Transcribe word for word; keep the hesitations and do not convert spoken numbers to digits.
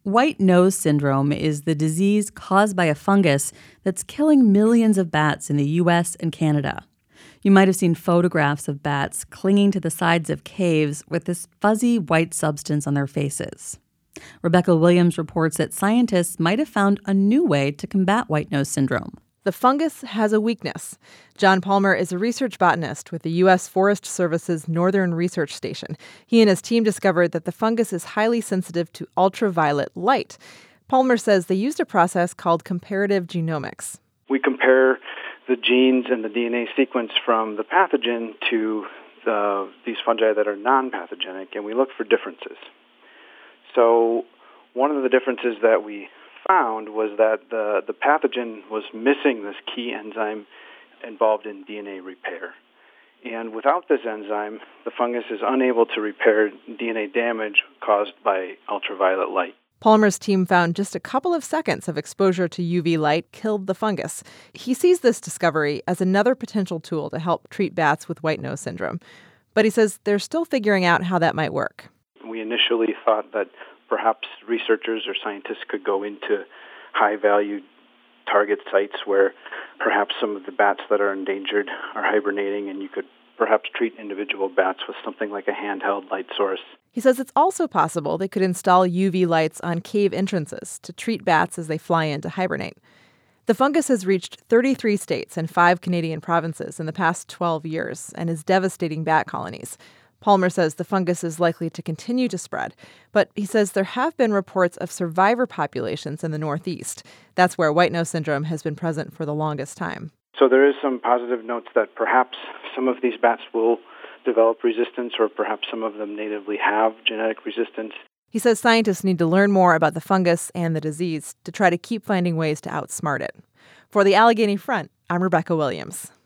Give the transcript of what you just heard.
White nose syndrome is the disease caused by a fungus that's killing millions of bats in the U S and Canada. You might have seen photographs of bats clinging to the sides of caves with this fuzzy white substance on their faces. Rebecca Williams reports that scientists might have found a new way to combat white nose syndrome. The fungus has a weakness. John Palmer is a research botanist with the U S Forest Service's Northern Research Station. He and his team discovered that the fungus is highly sensitive to ultraviolet light. Palmer says they used a process called comparative genomics. We compare the genes and the D N A sequence from the pathogen to the, these fungi that are non-pathogenic, and we look for differences. So one of the differences that we found was that the, the pathogen was missing this key enzyme involved in D N A repair. And without this enzyme, the fungus is unable to repair D N A damage caused by ultraviolet light. Palmer's team found just a couple of seconds of exposure to U V light killed the fungus. He sees this discovery as another potential tool to help treat bats with white nose syndrome. But he says they're still figuring out how that might work. We initially thought that perhaps researchers or scientists could go into high-value target sites where perhaps some of the bats that are endangered are hibernating, and you could perhaps treat individual bats with something like a handheld light source. He says it's also possible they could install U V lights on cave entrances to treat bats as they fly in to hibernate. The fungus has reached thirty-three states and five Canadian provinces in the past twelve years and is devastating bat colonies. Palmer says the fungus is likely to continue to spread, but he says there have been reports of survivor populations in the Northeast. That's where white nose syndrome has been present for the longest time. So there is some positive notes that perhaps some of these bats will develop resistance, or perhaps some of them natively have genetic resistance. He says scientists need to learn more about the fungus and the disease to try to keep finding ways to outsmart it. For the Allegheny Front, I'm Rebecca Williams.